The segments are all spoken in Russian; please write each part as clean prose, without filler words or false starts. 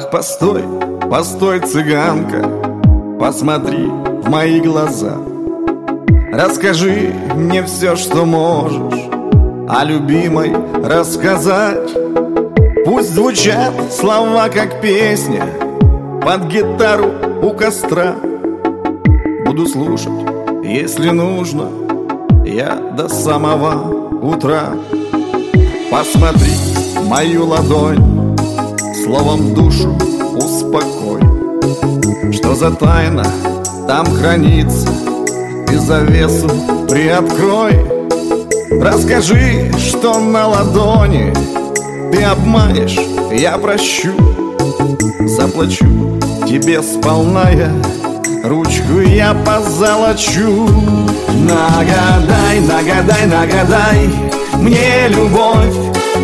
Ах, постой, постой, цыганка, посмотри в мои глаза. Расскажи мне все, что можешь о любимой рассказать. Пусть звучат слова, как песня, под гитару у костра. Буду слушать, если нужно, я до самого утра. Посмотри мою ладонь, словом душу успокой. Что за тайна там хранится, ты завесу приоткрой. Расскажи, что на ладони ты обманешь, я прощу. Заплачу тебе сполна я, ручку я позолочу. Нагадай, нагадай, нагадай мне любовь.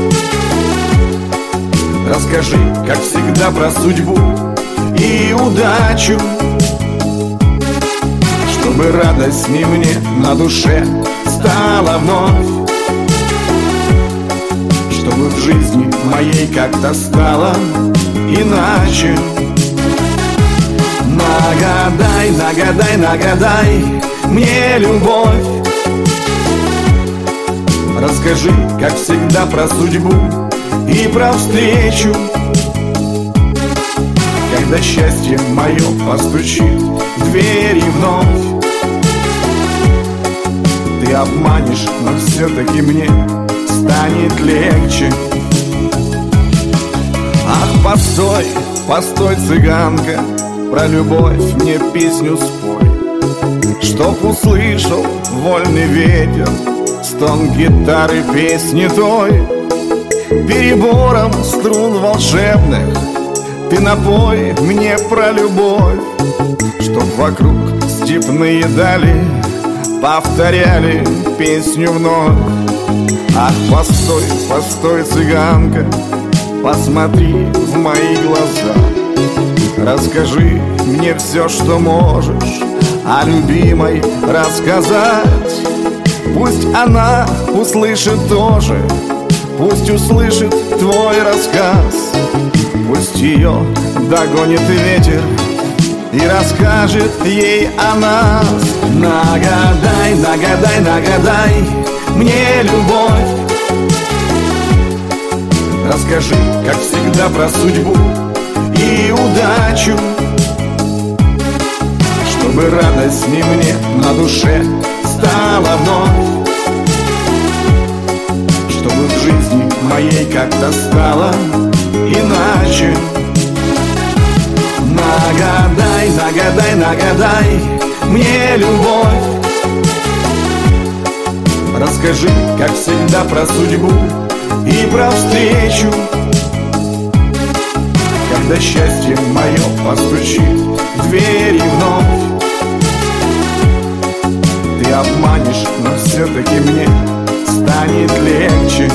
Расскажи, как всегда, про судьбу и удачу, чтобы радостней мне на душе стало вновь, чтобы в жизни моей как-то стало иначе. Нагадай, нагадай, нагадай мне любовь. Расскажи, как всегда, про судьбу и про встречу, когда счастье мое постучит в двери вновь. Ты обманешь, но все-таки мне станет легче. Ах, постой, постой, цыганка, про любовь мне песню спой, чтоб услышал вольный ветер стон гитары песни той. Перебором струн волшебных ты напой мне про любовь, чтоб вокруг степные дали повторяли песню вновь. Ах, постой, постой, цыганка, посмотри в мои глаза. Расскажи мне все, что можешь о любимой рассказать. Пусть она услышит тоже, пусть услышит твой рассказ. Пусть ее догонит ветер и расскажет ей о нас. Нагадай, нагадай, нагадай мне любовь. Расскажи, как всегда, про судьбу и удачу, чтобы радостней мне на душе стало вновь, чтобы в жизни моей как-то стало иначе. Нагадай, нагадай, нагадай мне любовь. Расскажи, как всегда, про судьбу и про встречу, когда счастье мое постучит в двери вновь. Ты обманешь, но все-таки мне станет легче.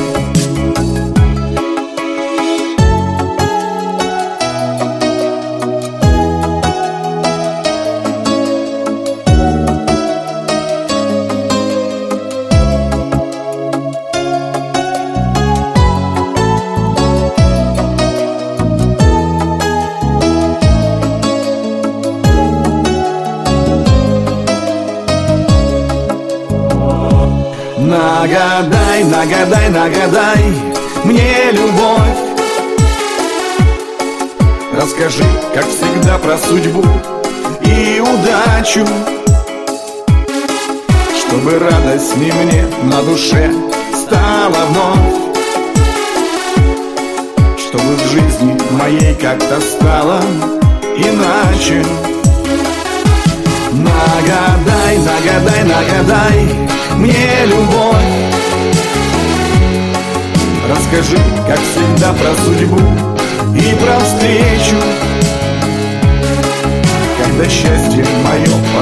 Нагадай, нагадай, нагадай мне любовь. Расскажи, как всегда, про судьбу и удачу, чтобы радостней мне на душе стало вновь, чтобы в жизни моей как-то стало иначе. Нагадай, нагадай, нагадай мне любовь. Расскажи, как всегда, про судьбу и про встречу, когда счастье мое